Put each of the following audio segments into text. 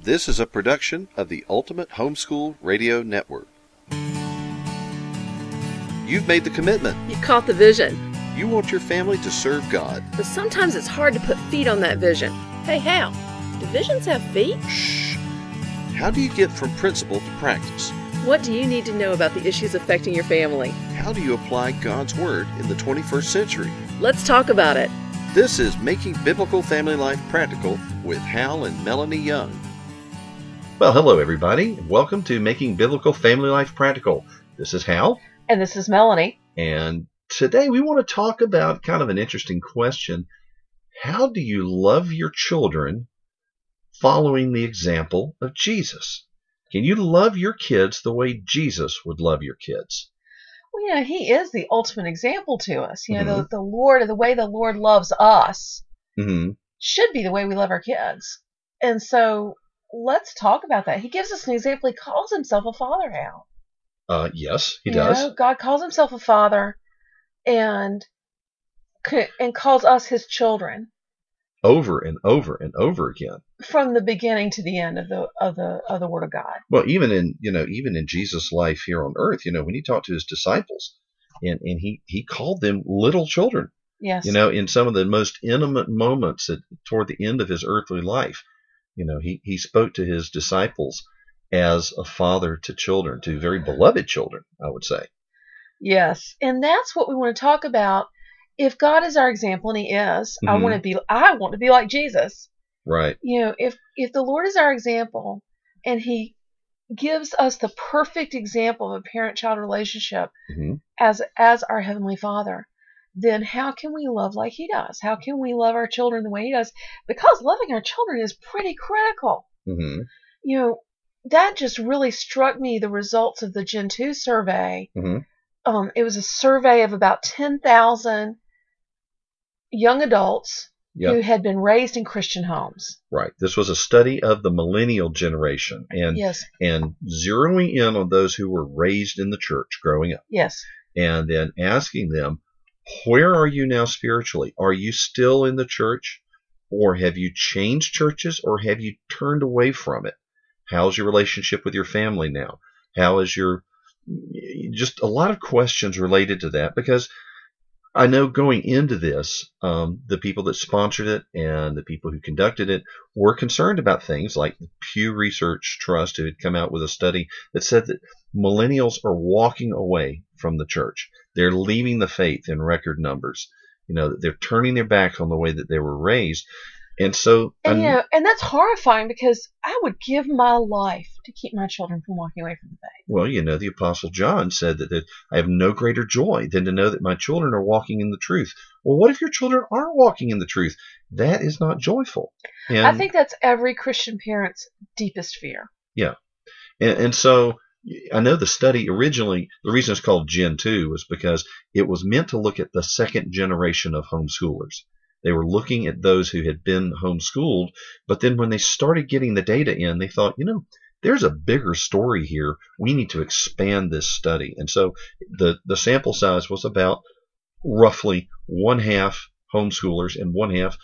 This is a production of the Ultimate Homeschool Radio Network. You've made the commitment. You caught the vision. You want your family to serve God. But sometimes it's hard to put feet on that vision. Hey, Hal, do visions have feet? Shh. How do you get from principle to practice? What do you need to know about the issues affecting your family? How do you apply God's Word in the 21st century? Let's talk about it. This is Making Biblical Family Life Practical with Hal and Melanie Young. Well, hello, everybody. Welcome to Making Biblical Family Life Practical. This is Hal. And this is Melanie. And today we want to talk about kind of an interesting question. How do you love your children following the example of Jesus? Can you love your kids the way Jesus would love your kids? Well, he is the ultimate example to us. The Lord, the way the Lord loves us should be the way we love our kids. And so let's talk about that. He gives us an example. He calls himself a father, Hal. Yes, he does. God calls himself a father and calls us his children. Over and over and over again. From the beginning to the end of the Word of God. Well, even in Jesus' life here on earth, when he talked to his disciples, and he called them little children. Yes. In some of the most intimate moments toward the end of his earthly life, he spoke to his disciples as a father to children, to very beloved children, I would say. Yes, and that's what we want to talk about. If God is our example, and he is, I want to be like Jesus. Right. If the Lord is our example and he gives us the perfect example of a parent-child relationship as our Heavenly Father, then how can we love like he does? How can we love our children the way he does? Because loving our children is pretty critical. That just really struck me, the results of the Gen 2 survey. It was a survey of about 10,000 young adults who had been raised in Christian homes. Right. This was a study of the millennial generation and zeroing in on those who were raised in the church growing up. Yes. And then asking them, where are you now spiritually? Are you still in the church, or have you changed churches, or have you turned away from it? How's your relationship with your family now? How is just a lot of questions related to that, because I know going into this, the people that sponsored it and the people who conducted it were concerned about things like the Pew Research Trust, who had come out with a study that said that millennials are walking away from the church. They're leaving the faith in record numbers. They're turning their backs on the way that they were raised. And so, and that's horrifying, because I would give my life to keep my children from walking away from the faith. Well, the Apostle John said that I have no greater joy than to know that my children are walking in the truth. Well, what if your children aren't walking in the truth? That is not joyful. And I think that's every Christian parent's deepest fear. Yeah. And so I know the study originally, the reason it's called Gen 2 was because it was meant to look at the second generation of homeschoolers. They were looking at those who had been homeschooled, but then when they started getting the data in, they thought, there's a bigger story here. We need to expand this study. And so the sample size was about roughly 1/2 homeschoolers and 1/2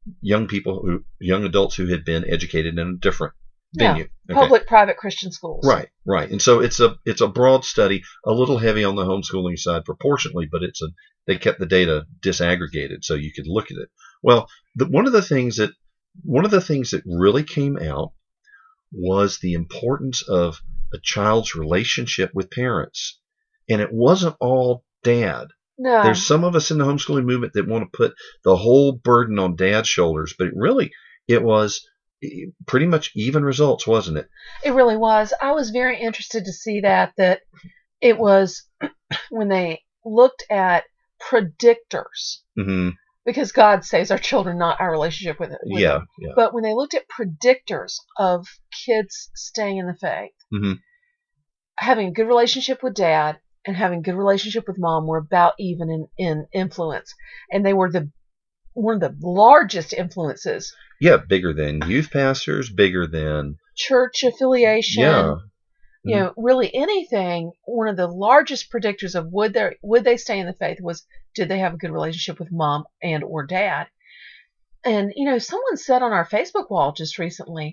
young adults who had been educated in a different venue. Public, private Christian schools. Right. And so it's a broad study, a little heavy on the homeschooling side proportionately, but they kept the data disaggregated so you could look at it. Well, one of the things that really came out was the importance of a child's relationship with parents. And it wasn't all dad. No. There's some of us in the homeschooling movement that want to put the whole burden on dad's shoulders, but it was pretty much even results, wasn't it? It really was. I was very interested to see that it was when they looked at predictors, because God saves our children, not our relationship with them. Yeah. But when they looked at predictors of kids staying in the faith, having a good relationship with dad and having a good relationship with mom were about even in influence, and they were one of the largest influences. Yeah, bigger than youth pastors, bigger than church affiliation. Yeah. Really anything. One of the largest predictors of would they stay in the faith was, did they have a good relationship with mom and or dad? And someone said on our Facebook wall just recently,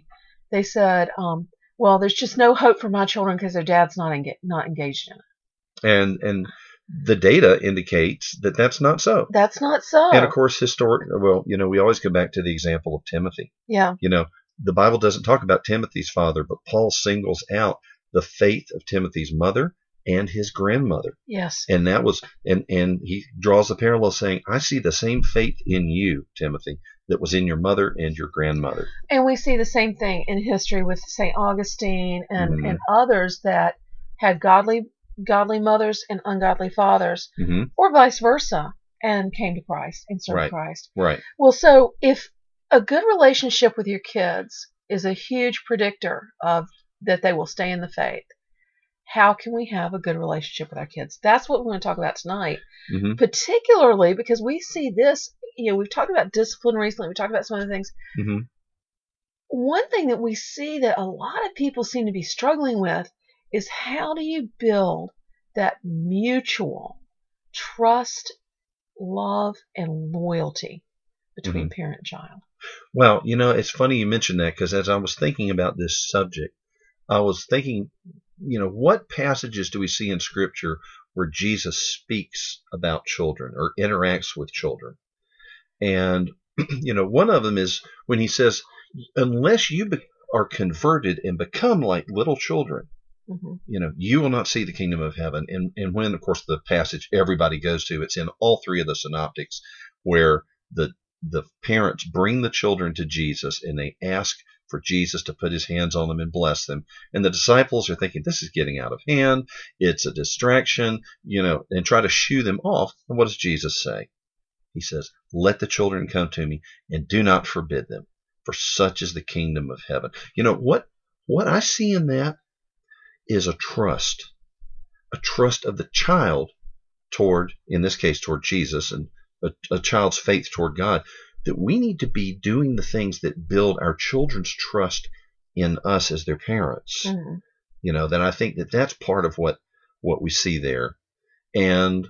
They said, well, there's just no hope for my children because their dad's not engaged in it. And the data indicates that that's not so. That's not so. And of course, we always go back to the example of Timothy. Yeah. The Bible doesn't talk about Timothy's father, but Paul singles out the faith of Timothy's mother and his grandmother. Yes. And that was, and he draws the parallel saying, I see the same faith in you, Timothy, that was in your mother and your grandmother. And we see the same thing in history with St. Augustine and others that had godly mothers and ungodly fathers, or vice versa, and came to Christ and served Christ. Right. Well, so if a good relationship with your kids is a huge predictor of that they will stay in the faith, how can we have a good relationship with our kids? That's what we're going to talk about tonight, particularly because we see this, we've talked about discipline recently. We talked about some other things. One thing that we see that a lot of people seem to be struggling with is how do you build that mutual trust, love, and loyalty between parent and child? Well, it's funny you mentioned that, because as I was thinking about this subject, I was thinking, what passages do we see in Scripture where Jesus speaks about children or interacts with children? And, one of them is when he says, unless you are converted and become like little children, you will not see the kingdom of heaven. And when, of course, the passage everybody goes to, it's in all three of the synoptics, where the parents bring the children to Jesus and they ask for Jesus to put his hands on them and bless them. And the disciples are thinking, this is getting out of hand. It's a distraction, and try to shoo them off. And what does Jesus say? He says, let the children come to me and do not forbid them, for such is the kingdom of heaven. What I see in that is a trust of the child toward, in this case, toward Jesus, and a child's faith toward God, that we need to be doing the things that build our children's trust in us as their parents. That I think that's part of what we see there. And,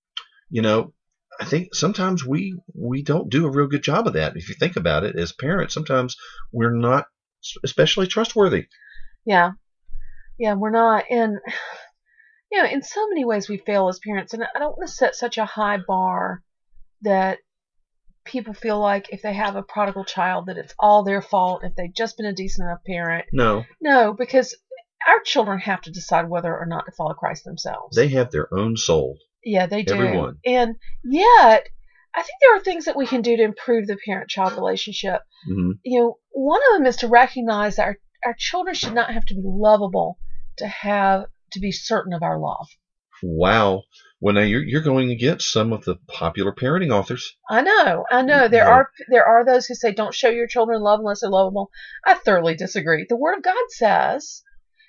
I think sometimes we don't do a real good job of that. If you think about it, as parents, sometimes we're not especially trustworthy. Yeah, we're not. And, in so many ways we fail as parents. And I don't want to set such a high bar that people feel like if they have a prodigal child that it's all their fault if they've just been a decent enough parent. No, because our children have to decide whether or not to follow Christ themselves. They have their own soul. Yeah, they do. Everyone. And yet, I think there are things that we can do to improve the parent-child relationship. One of them is to recognize that our children should not have to be lovable to be certain of our love. Wow. Well, now you're going against some of the popular parenting authors. I know. There are those who say don't show your children love unless they're lovable. I thoroughly disagree. The Word of God says,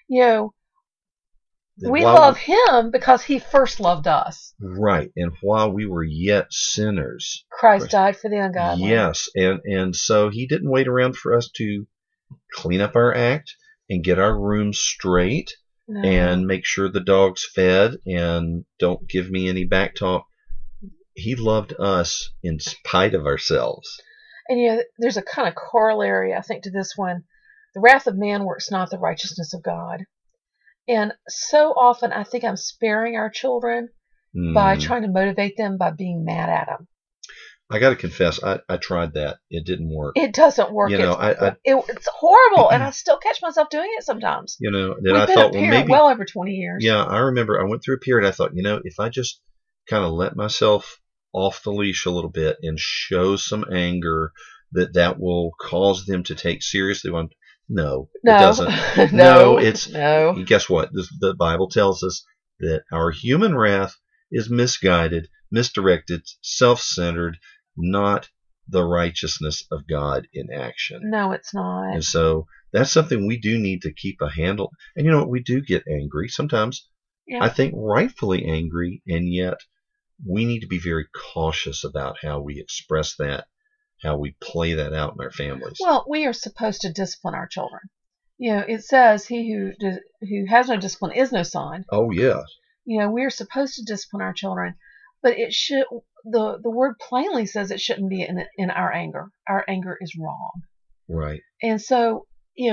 we love him because he first loved us. Right. And while we were yet sinners, Christ died for the ungodly. Yes. And so he didn't wait around for us to clean up our act and get our room straight. No. And make sure the dog's fed and don't give me any back talk. He loved us in spite of ourselves. And there's a kind of corollary, I think, to this one. The wrath of man works not the righteousness of God. And so often I think I'm sparing our children by trying to motivate them by being mad at them. I got to confess, I tried that. It didn't work. It doesn't work. It's horrible, and I still catch myself doing it sometimes. Then We've I been thought, a parent maybe well over 20 years. Yeah, I remember I went through a period. I thought, if I just kind of let myself off the leash a little bit and show some anger, that will cause them to take seriously. No, it doesn't. No. Guess what? The Bible tells us that our human wrath is misguided, misdirected, self-centered, not the righteousness of God in action. No, it's not. And so that's something we do need to keep a handle. And you know what? We do get angry sometimes. Yeah. I think rightfully angry, and yet we need to be very cautious about how we express that, how we play that out in our families. Well, we are supposed to discipline our children. It says he who has no discipline is no son. Oh, yeah. We are supposed to discipline our children, but it should. The word plainly says it shouldn't be in our anger. Our anger is wrong. Right. And so,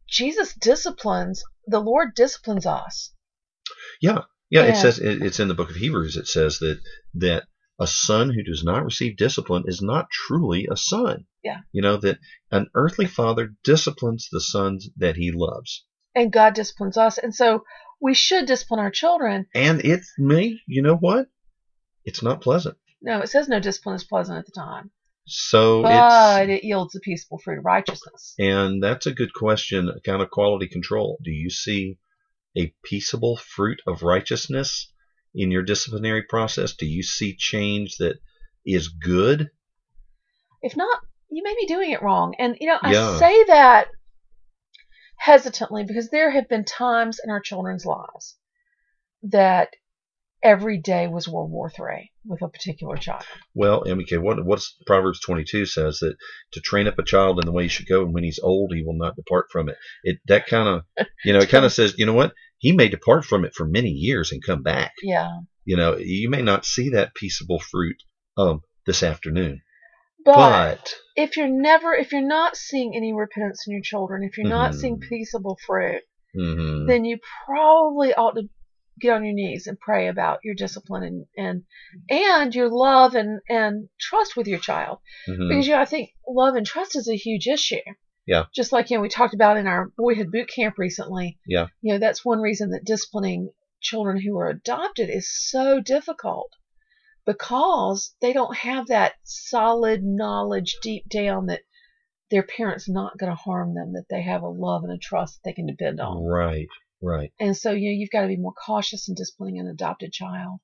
the Lord disciplines us. Yeah. Yeah. It And- says, it's in the book of Hebrews, it says that a son who does not receive discipline is not truly a son. Yeah. That an earthly father disciplines the sons that he loves. And God disciplines us. And so we should discipline our children. And you know what? It's not pleasant. No, it says no discipline is pleasant at the time. So But it yields the peaceful fruit of righteousness. And that's a good question, kind of quality control. Do you see a peaceable fruit of righteousness in your disciplinary process? Do you see change that is good? If not, you may be doing it wrong. And, Yeah. I say that hesitantly because there have been times in our children's lives that every day was World War III with a particular child. Well, MK, what's Proverbs 22 says that to train up a child in the way he should go, and when he's old, he will not depart from it. It kind of says, you know what? He may depart from it for many years and come back. Yeah. You may not see that peaceable fruit this afternoon. But if you're not seeing any repentance in your children, if you're not seeing peaceable fruit, then you probably ought to get on your knees and pray about your discipline and your love and trust with your child. Because I think love and trust is a huge issue. Yeah. Just like we talked about in our boyhood boot camp recently. Yeah. That's one reason that disciplining children who are adopted is so difficult. Because they don't have that solid knowledge deep down that their parent's not going to harm them, that they have a love and a trust that they can depend on. Right. And so, you've got to be more cautious in disciplining an adopted child.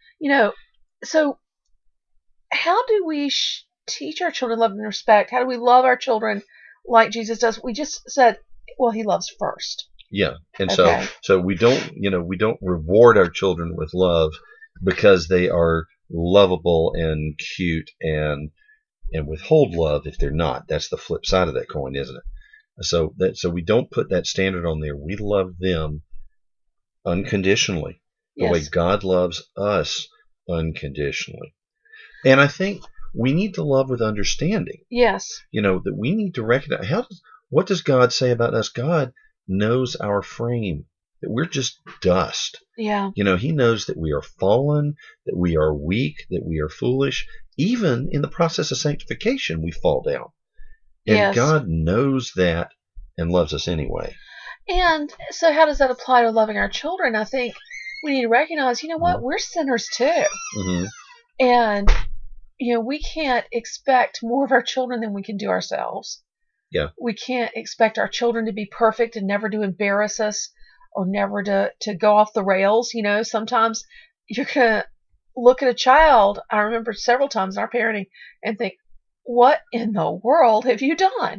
So how do we teach our children love and respect? How do we love our children like Jesus does? We just said, well, he loves first. Yeah. And Okay. so we don't reward our children with love because they are lovable and cute and withhold love if they're not. That's the flip side of that coin, isn't it? So we don't put that standard on there. We love them unconditionally, the way God loves us unconditionally. And I think we need to love with understanding. Yes. That we need to recognize what does God say about us? God knows our frame, that we're just dust. Yeah. He knows that we are fallen, that we are weak, that we are foolish. Even in the process of sanctification, we fall down. And God knows that and loves us anyway. And so how does that apply to loving our children? I think we need to recognize, we're sinners too. And, we can't expect more of our children than we can do ourselves. Yeah. We can't expect our children to be perfect and never to embarrass us or never to go off the rails. Sometimes you're going to look at a child, I remember several times in our parenting, and think, what in the world have you done?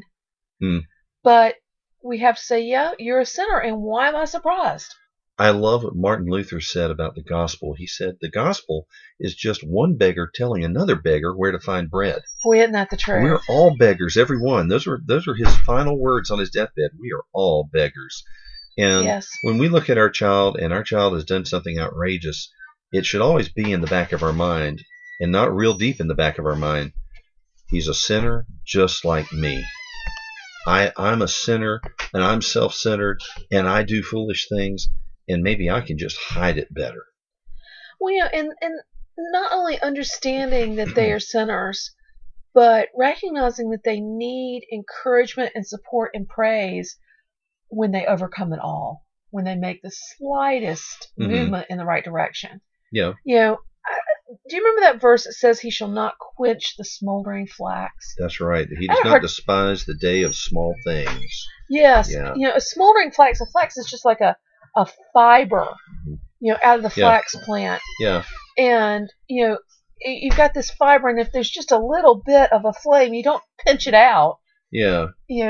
But we have to say, yeah, you're a sinner, and why am I surprised? I love what Martin Luther said about the gospel. He said the gospel is just one beggar telling another beggar where to find bread. Boy, isn't that the truth? We're all beggars, every one. Those are his final words on his deathbed. We are all beggars. And when we look at our child and our child has done something outrageous, it should always be in the back of our mind, and not real deep in the back of our mind. He's a sinner just like me. I'm a sinner, and I'm self-centered, and I do foolish things, and maybe I can just hide it better. Well, and not only understanding that they are sinners, but recognizing that they need encouragement and support and praise when they overcome it all, when they make the slightest movement in the right direction. Yeah. Do you remember that verse that says he shall not quench the smoldering flax? That's right. He does not despise the day of small things. Yes. Yeah. A smoldering flax, a flax is just like a fiber, out of the flax plant. Yeah. And, you've got this fiber, and if there's just a little bit of a flame, you don't pinch it out. Yeah.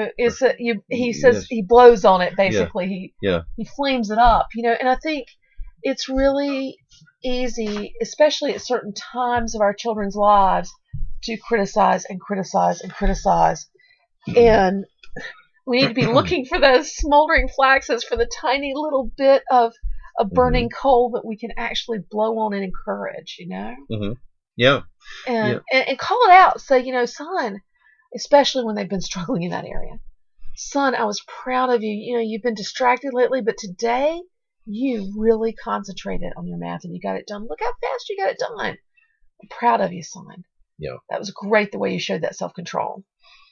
He says he blows on it, basically. He flames it up, and I think it's really easy, especially at certain times of our children's lives, to criticize and criticize and criticize. And we need to be looking for those smoldering flaxes, for the tiny little bit of a burning coal that we can actually blow on and encourage, Yeah. And call it out. Say, son, especially when they've been struggling in that area. son, I was proud of you. You know, you've been distracted lately, but today you really concentrated on your math and you got it done. Look how fast you got it done. I'm proud of you, son. Yeah. That was great the way you showed that self-control.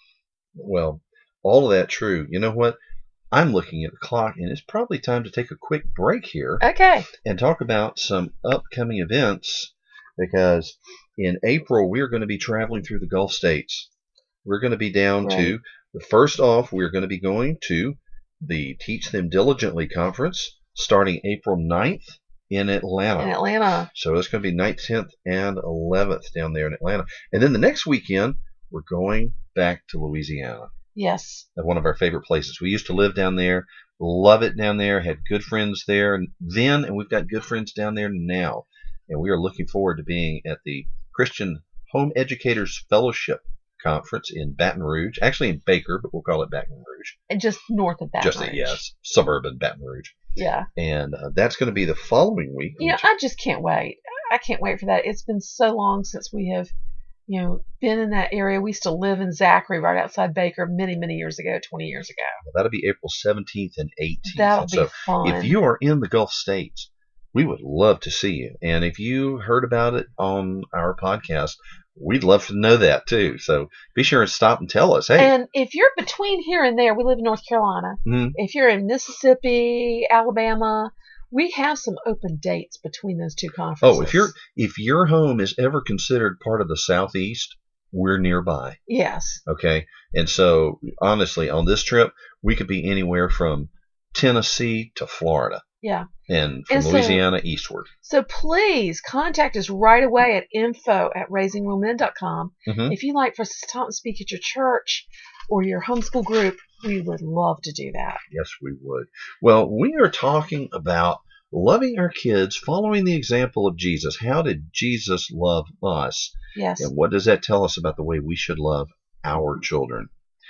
Well, all of that true. You know what? I'm looking at the clock, and it's probably time to take a quick break here Okay. and talk about some upcoming events, because in April we're going to be traveling through the Gulf states. We're going to be down to, first off, we're going to be going to the Teach Them Diligently conference starting April 9th in Atlanta. In Atlanta. So it's going to be 9th, 10th, and 11th down there in Atlanta. And then the next weekend, we're going back to Louisiana. Yes. One of our favorite places. We used to live down there, love it down there, had good friends there then, and we've got good friends down there now. And we are looking forward to being at the Christian Home Educators Fellowship Conference in Baton Rouge, actually in Baker, but we'll call it Baton Rouge. And just north of Baton Rouge. Yes, suburban Baton Rouge. Yeah. And that's going to be the following week. You know, I just can't wait. I can't wait for that. It's been so long since we have, you know, been in that area. We used to live in Zachary, right outside Baker, many, many years ago, 20 years ago. Well, that'll be April 17th and 18th. That'll be fun. If you are in the Gulf states, we would love to see you. And if you heard about it on our podcast, we'd love to know that too. So be sure and stop and tell us. Hey. And if you're between here and there, we live in North Carolina. Mm-hmm. If you're in Mississippi, Alabama, we have some open dates between those two conferences. Oh, if your home is ever considered part of the Southeast, we're nearby. Yes. Okay. And so honestly, on this trip, we could be anywhere from Tennessee to Florida. Yeah. And from Louisiana eastward. So please contact us right away at info@raisingrealmen.com. Mm-hmm. If you'd like for us to talk and speak at your church or your homeschool group, we would love to do that. Yes, we would. Well, we are talking about loving our kids, following the example of Jesus. How did Jesus love us? Yes. And what does that tell us about the way we should love our children?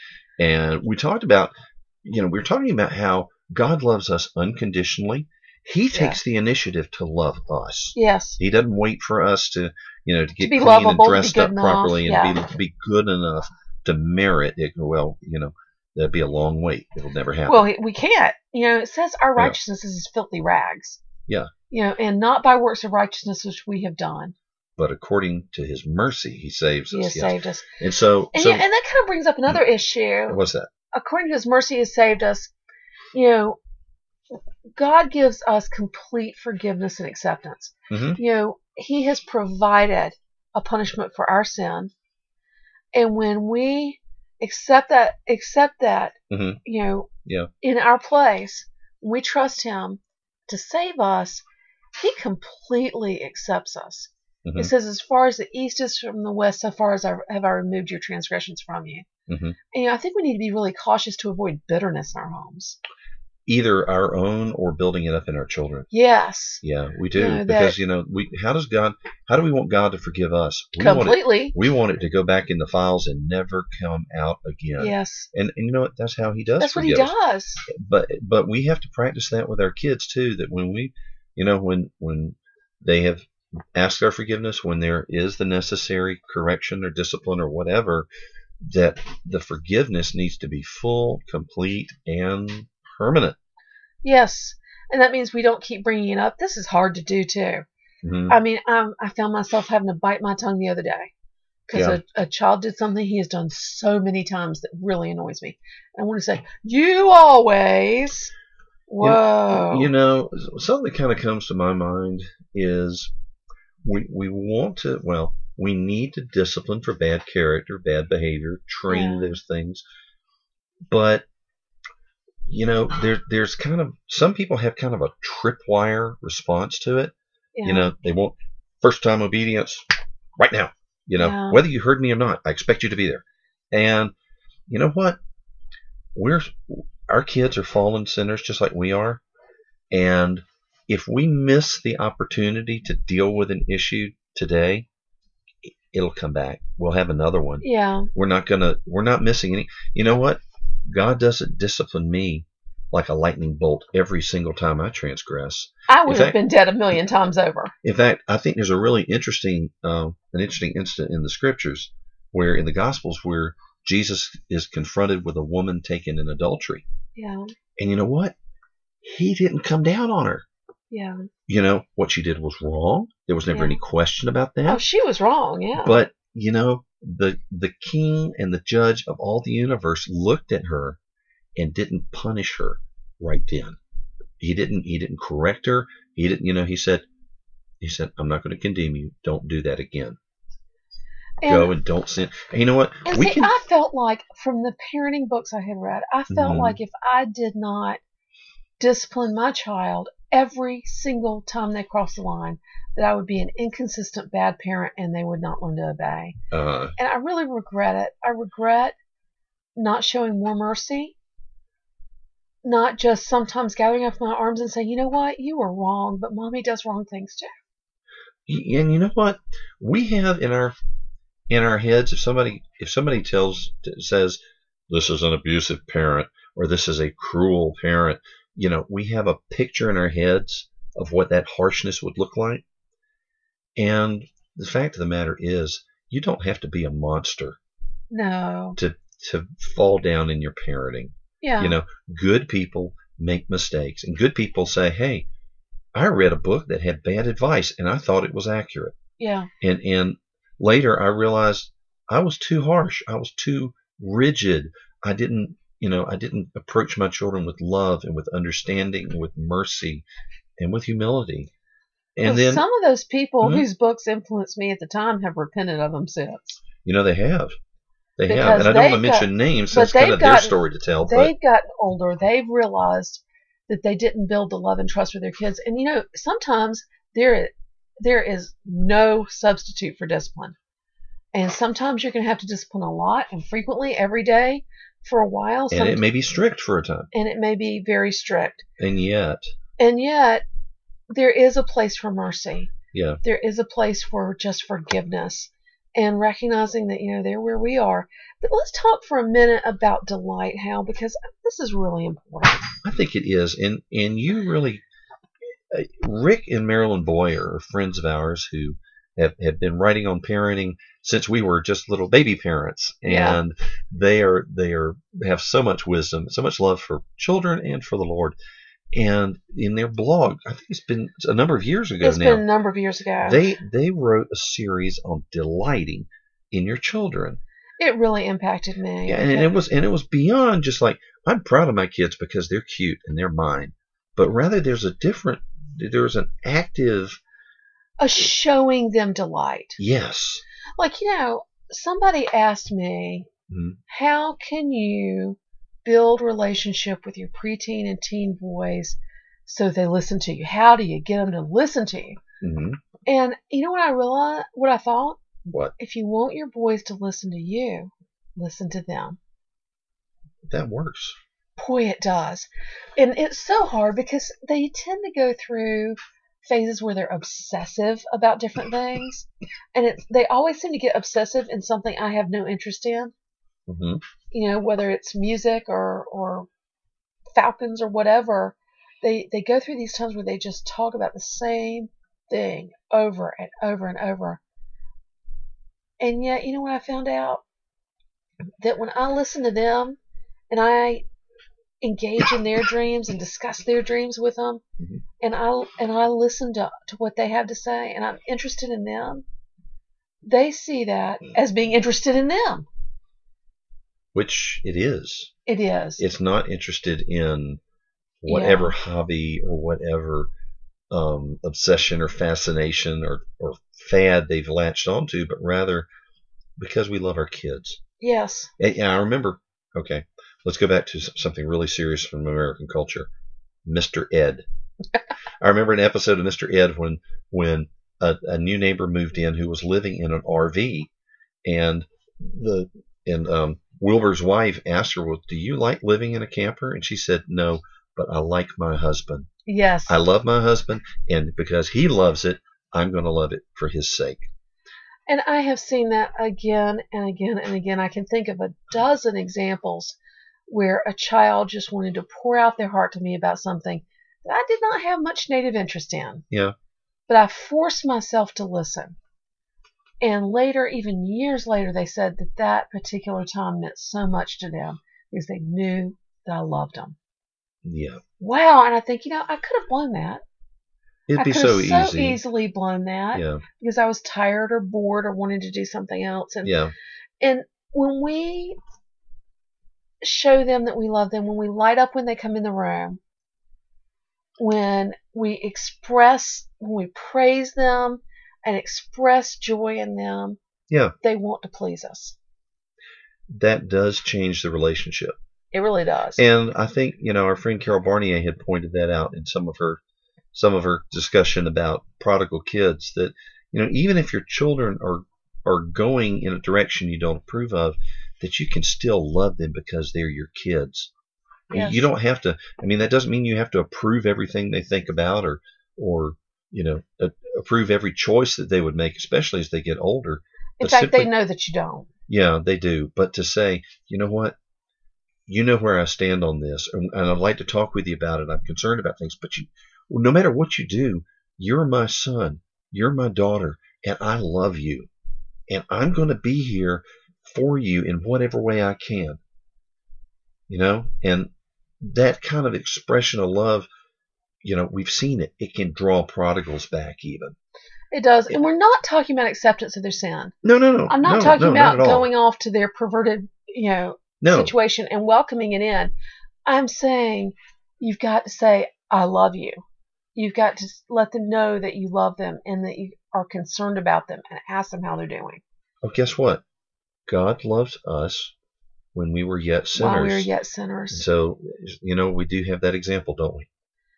And we talked about, we were talking about how God loves us unconditionally. He takes the initiative to love us. Yes. He doesn't wait for us to get clean lovable, and dressed up properly and yeah. be good enough to merit it. Well, that'd be a long wait. It'll never happen. Well, we can't. It says our righteousness is as filthy rags. Yeah. And not by works of righteousness which we have done. But according to his mercy, he saves us. He has saved us. And so and that kind of brings up another issue. What's that? According to his mercy, he has saved us. God gives us complete forgiveness and acceptance. Mm-hmm. He has provided a punishment for our sin. And when we accept that, mm-hmm. In our place, we trust him to save us, he completely accepts us. Mm-hmm. It says, as far as the east is from the west, so far as have I removed your transgressions from you. Mm-hmm. And I think we need to be really cautious to avoid bitterness in our homes. Either our own or building it up in our children. Yes. Yeah, we do. Because, how do we want God to forgive us? Completely. We want it to go back in the files and never come out again. Yes. And you know what? That's how he does That's forgive what he does. But we have to practice that with our kids too, that when we, when they have asked our forgiveness, when there is the necessary correction or discipline or whatever, that the forgiveness needs to be full, complete, and permanent. Yes, and that means we don't keep bringing it up. This is hard to do too. Mm-hmm. I mean, I found myself having to bite my tongue the other day because a child did something he has done so many times that really annoys me. And I want to say, you always. Whoa. Something that kind of comes to my mind is we need to discipline for bad character, bad behavior, train those things. But there's kind of, some people have kind of a tripwire response to it. Yeah. They want first time obedience right now. Whether you heard me or not, I expect you to be there. And you know what? Our kids are fallen sinners just like we are. And if we miss the opportunity to deal with an issue today, it'll come back. We'll have another one. Yeah. We're not missing any. You know what? God doesn't discipline me like a lightning bolt every single time I transgress. I would have been dead a million times over. In fact, I think there's a really interesting, an interesting incident in the scriptures where in the Gospels where Jesus is confronted with a woman taken in adultery. Yeah. And you know what? He didn't come down on her. Yeah. You know, what she did was wrong. There was never Yeah. any question about that. Oh, she was wrong. Yeah. But, you know, the king and the judge of all the universe looked at her and didn't punish her right then. He didn't correct her. He didn't, you know, he said, I'm not going to condemn you. Don't do that again. Go and don't sin. And you know what? And I felt like from the parenting books I had read, I felt like if I did not discipline my child every single time they crossed the line, that I would be an inconsistent bad parent and they would not learn to obey. And I really regret it. I regret not showing more mercy, not just sometimes gathering up my arms and saying, you know what, you were wrong, but mommy does wrong things too. And you know what? We have in our heads, if somebody says this is an abusive parent or this is a cruel parent, you know, we have a picture in our heads of what that harshness would look like. And the fact of the matter is, you don't have to be a monster. No. To fall down in your parenting. Yeah. You know, good people make mistakes, and good people say, "Hey, I read a book that had bad advice, and I thought it was accurate." Yeah. And later I realized I was too harsh. I was too rigid. I didn't approach my children with love and with understanding, and with mercy, and with humility. And then some of those people whose books influenced me at the time have repented of them since. You know, they have. They have. And I don't want to mention names. That's kind of their story to tell. They've gotten older. They've realized that they didn't build the love and trust with their kids. And, you know, sometimes there is no substitute for discipline. And sometimes you're going to have to discipline a lot and frequently every day for a while. And it may be strict for a time. And it may be very strict. And yet, there is a place for mercy. Yeah. There is a place for just forgiveness and recognizing that, you know, they're where we are. But let's talk for a minute about delight, Hal, because this is really important. I think it is. And you really, Rick and Marilyn Boyer are friends of ours who have been writing on parenting since we were just little baby parents. And they have so much wisdom, so much love for children and for the Lord. And in their blog, I think it's been a number of years ago now. It's been a number of years ago. They wrote a series on delighting in your children. It really impacted me. Yeah, and it was beyond just like, I'm proud of my kids because they're cute and they're mine. But rather there's an active showing them delight. Yes. Like, you know, somebody asked me, how can you build relationship with your preteen and teen boys so they listen to you? How do you get them to listen to you? Mm-hmm. And you know what I realized? What I thought? What? If you want your boys to listen to you, listen to them. That works. Boy, it does. And it's so hard because they tend to go through phases where they're obsessive about different things. And they always seem to get obsessive in something I have no interest in. Mm-hmm. You know, whether it's music or Falcons or whatever, they go through these times where they just talk about the same thing over and over and over. And yet, you know what I found out? That when I listen to them and I engage in their dreams and discuss their dreams with them, and I listen to what they have to say, and I'm interested in them, they see that as being interested in them. Which it is. It is. It's not interested in whatever hobby or whatever obsession or fascination or fad they've latched onto, but rather because we love our kids. Yes. And I remember, okay, let's go back to something really serious from American culture. Mr. Ed. I remember an episode of Mr. Ed when a new neighbor moved in who was living in an RV, and Wilbur's wife asked her, well, do you like living in a camper? And she said, no, but I like my husband. Yes. I love my husband, and because he loves it, I'm going to love it for his sake. And I have seen that again and again and again. I can think of a dozen examples where a child just wanted to pour out their heart to me about something that I did not have much native interest in. Yeah. But I forced myself to listen. And later, even years later, they said that that particular time meant so much to them because they knew that I loved them. Yeah. Wow. And I think, I could have blown that. It'd I be could so have so easy. easily blown that Yeah. because I was tired or bored or wanted to do something else. And, Yeah. and when we show them that we love them, when we light up when they come in the room, when we praise them and express joy in them, Yeah. they want to please us. That does change the relationship. It really does. And I think, our friend Carol Barnier had pointed that out in some of her discussion about prodigal kids, that, even if your children are going in a direction you don't approve of, that you can still love them because they're your kids. Yes. You don't have to, that doesn't mean you have to approve everything they think about or approve every choice that they would make, especially as they get older. In fact, they know that you don't. Yeah, they do. But to say, you know what? You know where I stand on this, and I'd like to talk with you about it. I'm concerned about things, but no matter what you do, you're my son, you're my daughter, and I love you, and I'm going to be here for you in whatever way I can. And that kind of expression of love, we've seen it. It can draw prodigals back even. It does. And we're not talking about acceptance of their sin. No. I'm not talking about going off to their perverted, situation and welcoming it in. I'm saying you've got to say, I love you. You've got to let them know that you love them and that you are concerned about them and ask them how they're doing. Oh, guess what? God loves us when we were yet sinners. While we were yet sinners. So, we do have that example, don't we?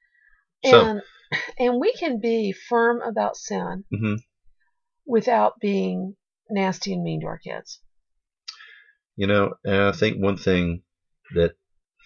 And we can be firm about sin without being nasty and mean to our kids. And I think one thing that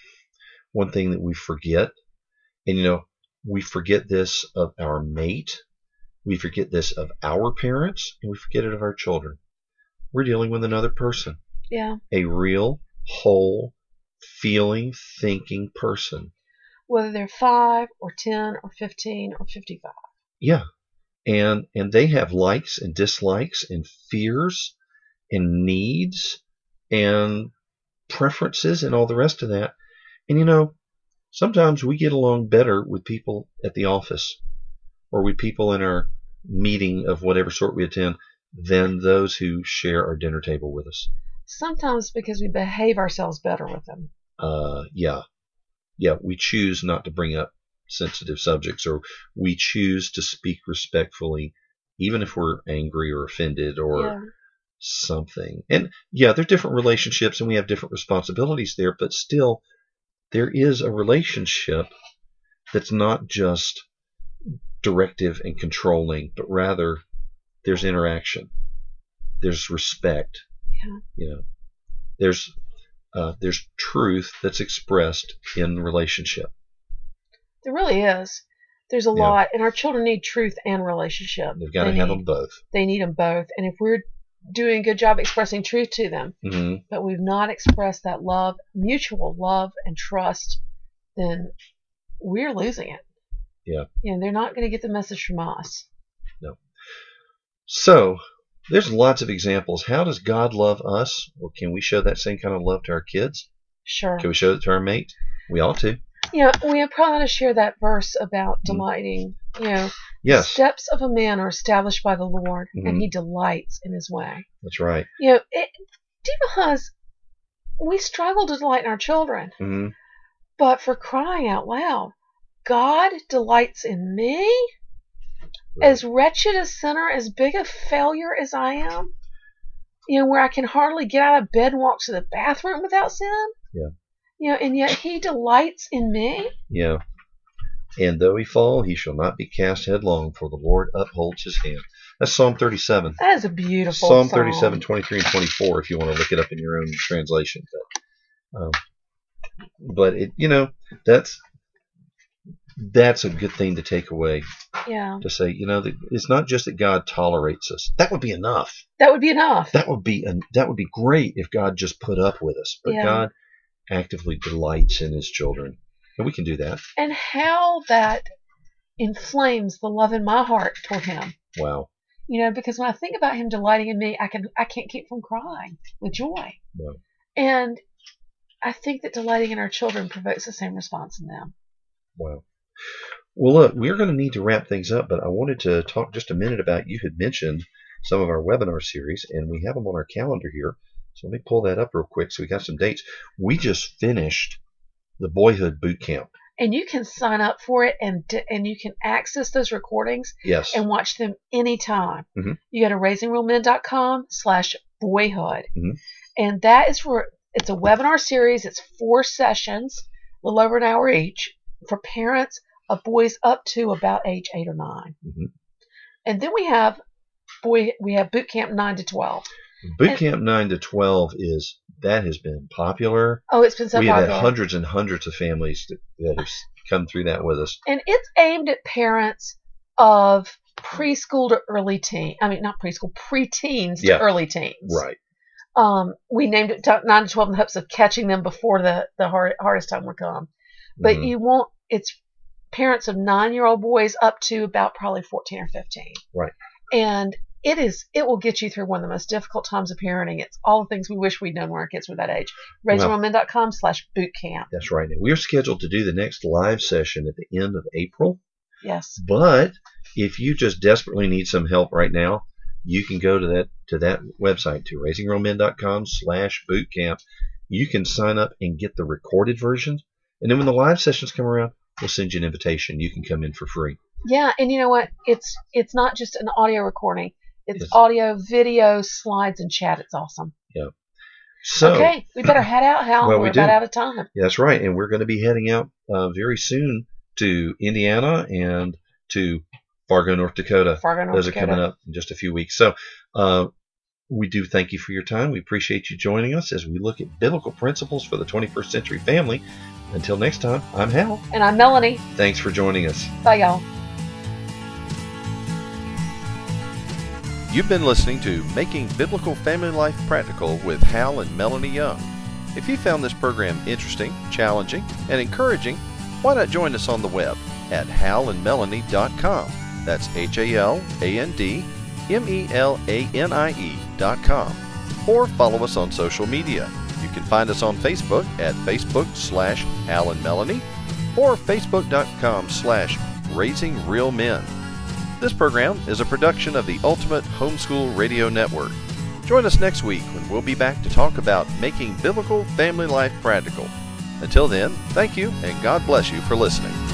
we forget, and we forget this of our mate, we forget this of our parents, and we forget it of our children. We're dealing with another person. Yeah. A real, whole, feeling, thinking person. Whether they're 5 or 10 or 15 or 55. Yeah. And they have likes and dislikes and fears and needs and preferences and all the rest of that. And sometimes we get along better with people at the office or with people in our meeting of whatever sort we attend than those who share our dinner table with us. Sometimes because we behave ourselves better with them. Yeah, we choose not to bring up sensitive subjects, or we choose to speak respectfully, even if we're angry or offended or something. And they're different relationships and we have different responsibilities there, but still there is a relationship that's not just directive and controlling, but rather there's interaction, there's respect, there's truth that's expressed in the relationship. There really is. There's a lot, and our children need truth and relationship. They've got to have them both. They need them both, and if we're doing a good job expressing truth to them, but we've not expressed that love, mutual love and trust, then we're losing it. Yeah. They're not going to get the message from us. No. So there's lots of examples. How does God love us? Well, can we show that same kind of love to our kids? Sure. Can we show it to our mate? We ought to. We probably ought to share that verse about delighting. Yes. The steps of a man are established by the Lord, and he delights in his way. That's right. Because we struggle to delight in our children. But for crying out loud, God delights in me? Right. As wretched a sinner, as big a failure as I am, where I can hardly get out of bed and walk to the bathroom without sin? Yeah. And yet he delights in me? Yeah. And though he fall, he shall not be cast headlong, for the Lord upholds his hand. That's Psalm 37. That is a beautiful Psalm 37, 23, and 24, if you want to look it up in your own translation. But it, that's a good thing to take away. Yeah. To say, it's not just that God tolerates us. That would be enough. That would be enough. That would be great if God just put up with us. But God actively delights in his children. And we can do that. And how that inflames the love in my heart toward him. Wow. Because when I think about him delighting in me, I can't keep from crying with joy. Wow. And I think that delighting in our children provokes the same response in them. Wow. Well, look, we're going to need to wrap things up, but I wanted to talk just a minute about, you had mentioned some of our webinar series, and we have them on our calendar here. So let me pull that up real quick. So we got some dates. We just finished the Boyhood Boot Camp. And you can sign up for it, and you can access those recordings. Yes. And watch them anytime. Mm-hmm. You go to raisingrealmen.com/boyhood. Mm-hmm. And that is where it's a webinar series. It's 4 sessions, a little over an hour each, for parents of boys up to about age 8 or 9. Mm-hmm. And then we have Boot Camp 9 to 12. Boot Camp 9 to 12 has been popular. Oh, it's been so popular. We have had hundreds and hundreds of families that have come through that with us. And it's aimed at parents of preschool to early teen. I mean, not preschool, preteens to early teens. Right. We named it 9 to 12 in the hopes of catching them before the hardest time would come. But Mm-hmm. It's parents of 9-year-old boys up to about probably 14 or 15. Right. And it will get you through one of the most difficult times of parenting. It's all the things we wish we'd known when our kids were that age. raisingrealmen.com/bootcamp. That's right. Now, we're scheduled to do the next live session at the end of April. Yes. But if you just desperately need some help right now, you can go to that website, to raisingrealmen.com/bootcamp. You can sign up and get the recorded versions. And then when the live sessions come around, we'll send you an invitation. You can come in for free. Yeah, and you know what? It's not just an audio recording. It's audio, video, slides, and chat. It's awesome. Yeah. So, okay, we better head out, Hal. Well, we're about out of time. Yeah, that's right. And we're going to be heading out very soon to Indiana and to Fargo, North Dakota. Those are coming up in just a few weeks. So we do thank you for your time. We appreciate you joining us as we look at biblical principles for the 21st century family. Until next time, I'm Hal. And I'm Melanie. Thanks for joining us. Bye, y'all. You've been listening to Making Biblical Family Life Practical with Hal and Melanie Young. If you found this program interesting, challenging, and encouraging, why not join us on the web at halandmelanie.com. That's HALANDMELANIE.com. Or follow us on social media. You can find us on Facebook at Facebook/Hal and Melanie or Facebook.com/RaisingRealMen. This program is a production of the Ultimate Homeschool Radio Network. Join us next week when we'll be back to talk about making biblical family life practical. Until then, thank you and God bless you for listening.